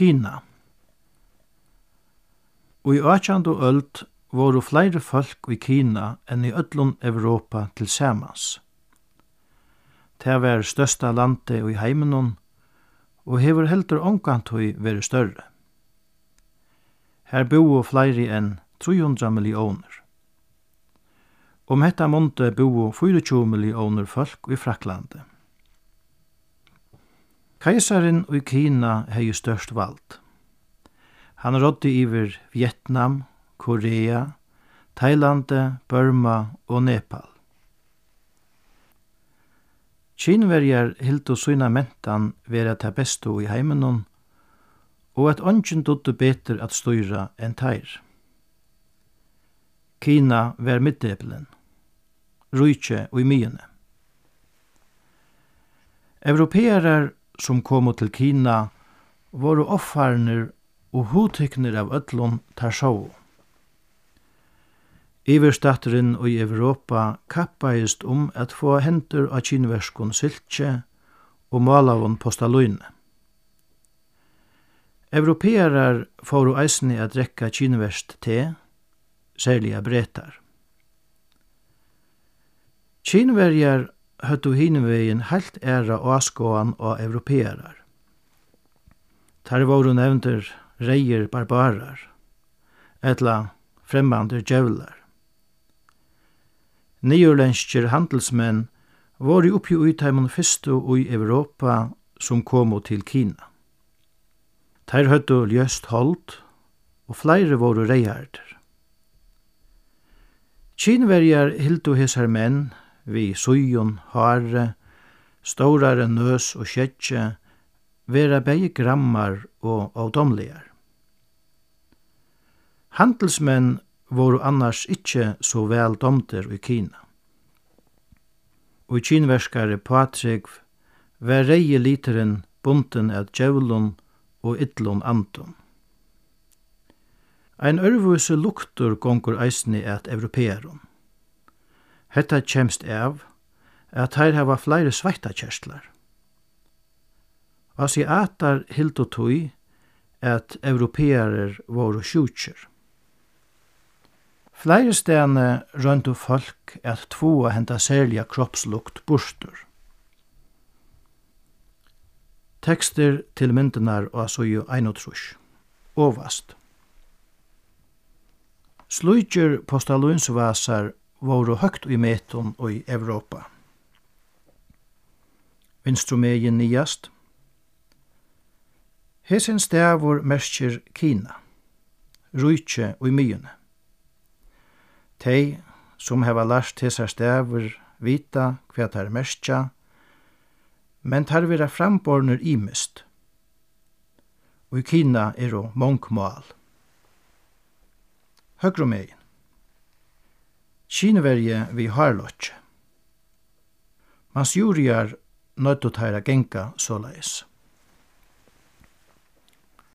Kina. Og i 18. øld voru flere folk i Kina enn i ødlun Europa til samans. Det var størsta landet i heimenon, og hever heldur ongantur veri større. Her bor flere enn 300 millioner. Hetta måned bor 24 millioner folk i Fraklandet. Keisaren i Kina hei størst vald. Han rådde iver Vietnam, Korea, Thailand, Burma og Nepal. Kinverjar hildu syna mentan vera ta bestu i heimenon, og at ongen dodde betur at styra enn teir. Kina var middebelen, rujtje og i myene. Europeerar som komu til Kina voru offarnir og hudtyknir av öllum tar sjå. Iverstatteren i Europa kappaist at få hendur av kinverskun siltje og malavun postaluine. Europeerar fóru eisni at drekka kinverst te, særliga bretar. Kinverjar høttu hinvegin heilt æra áskoan og europeerar. Tar voru nevndir reier barbarar, etla fremmandir djevlar. Nýurlenskir handelsmenn voru uppi uitheimun fyrstu i Europa som komu til Kina. Tær høttu ljöst hold, og fleiri voru reihardir. Kinverjar hildu hesar menn vi sujun, hare, stórare nøs og skjeggje, vera begge grammar og avdomligar. Handelsmenn voru annars ikkje så vel domter i Kina. Og i kinverskare Patrikv var reie literen bunten av djevlun og idlun andun. Ein örvuse luktur gongur eisni at europeerum. Hetta kjemst av at her hava fleire sveitakjerstlar. Asiatar hildu tui at europeerar voru sjúkir. Fleire stene røndu folk at tvoa henta særliga kroppslukt burstur. Tekster til myndinar og suju 31. Ovast. Slujger postalunsvasar voru høgt i metun og i Europa. Vinstrumegin niast. Hesin stavur merskir Kina, rujtje og i myene. Tei som heva lært hesar stavur vita hva tar merskja, men tar vera framborner imist. Og i Kina mongmal. Høgrumegin. Kinverje vi harlotje. Mans juriar nøddu tæra genga såleis.